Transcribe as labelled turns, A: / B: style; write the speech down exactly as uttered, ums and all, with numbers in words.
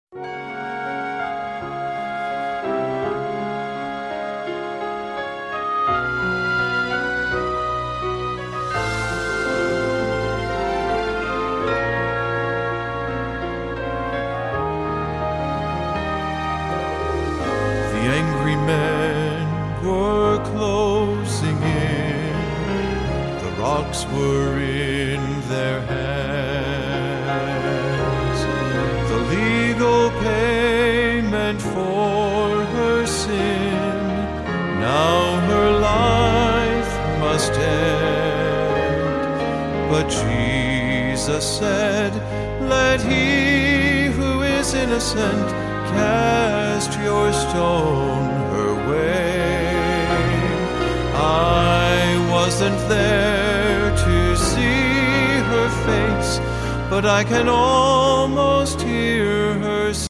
A: The angry men were closing in, the rocks were in their hands. The legal payment for her sin, now her life must end. But Jesus said, "Let he who is innocent cast your stone her way." I wasn't there to see her face, but I can almost